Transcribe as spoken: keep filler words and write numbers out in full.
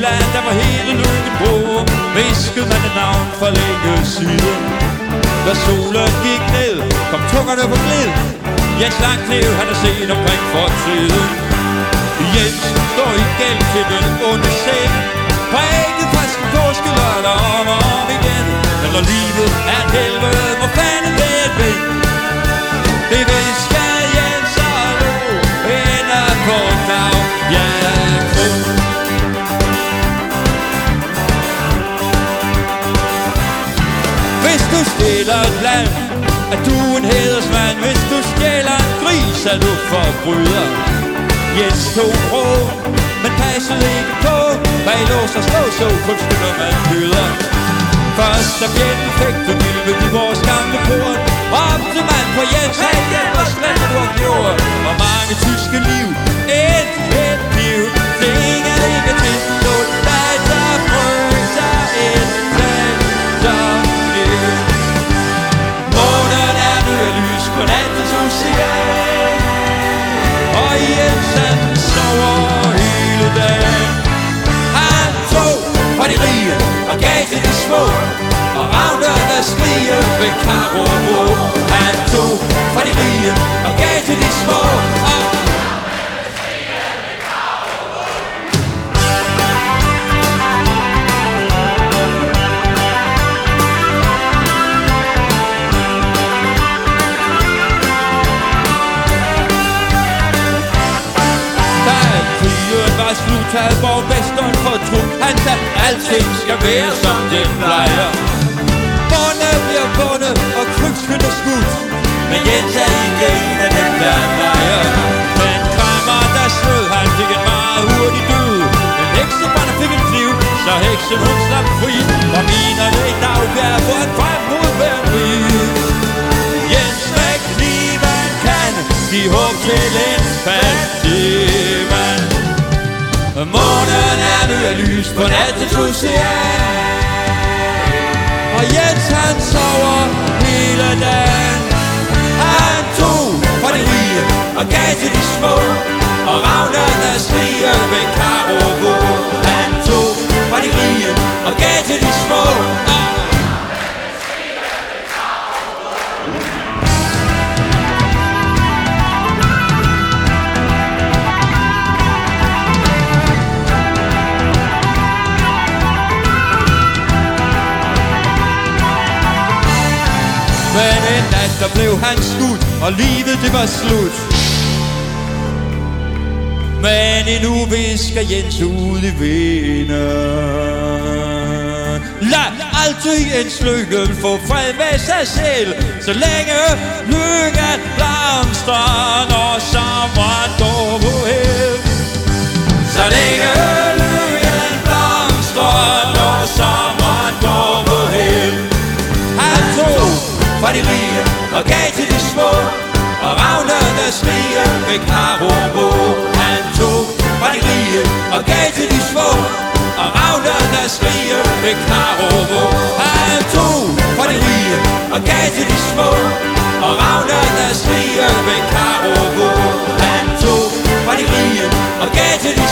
Jylland, der var hele lykken på. Viskede man et navn for længe siden. Da solen gik ned, kom tungerne på glid. Jens Langklev, han er set omkring fortiden. Jens står i gæld til den onde sæt. Præget frisk påske lørdag om og om igen. Men når livet er et helvede, hvor fanden det er et ved. Det visker Jens og Lo, ender på dag, ja, kro. Hvis du stjæler et land, er du en hædersmand. Hvis du stjæler en gris, er du forbryder. Jens tog ro, men passede ikke på. Bag lås og slå, så kun skulle man byder. Først da fjenden fik du gilve i vores gamle port. Råbte man på Jens, hey Jens, hvor slet du har gjort. Og mange tyske liv, et, et liv. Det er ikke til stål, der der frøser et land, der liv. Månen er nu af lys på nattens ocean. Og Jens han sover hele dagen. Han tog fra de rige og gav til de små. Og ravner der skriger ved Karubo. Han tog fra de rige og gav til de små. Og havde borgmesteren fortrudt. Han sagde, alting skal være som det plejer. Bonde bliver bonde, og krybskyld er skudt. Men Jens er ikke en af dem, der leger. Men krammer, der slød, han fik en meget hurtig død. En heksebrænder fik en kniv, så heksen hun slap fri. Og minerne i Dagbjerg, hvor han frem mod hver rig. Jens med kniven kan give håb til en fattig mand. Månen er nu af lys på nattens ocean. Og Jens han sover hele dagen. Han tog fra de rige og gav til de små. Og ravner der skriger ved Karubo. Han tog fra de rige og gav til de små. Men en nat der blev han skudt, og livet det var slut. Men endnu visker Jens ud i vinden. Lad aldrig Jens lykken få fred med sig selv. Så længe lykken blomstrer, når sommeren går på hel. Så længe lykken blomstrer, når sommeren går på hel. Han tog fra de rige og gav til de små. Og ravner der skriger ved Karubo. Han tog fra de rige og gav til de små. Og ravner der skriger ved Karubo. Han tog fra de rige og gav til de små. Og ravner der skriger ved Karubo. Han tog fra de rige og gav til de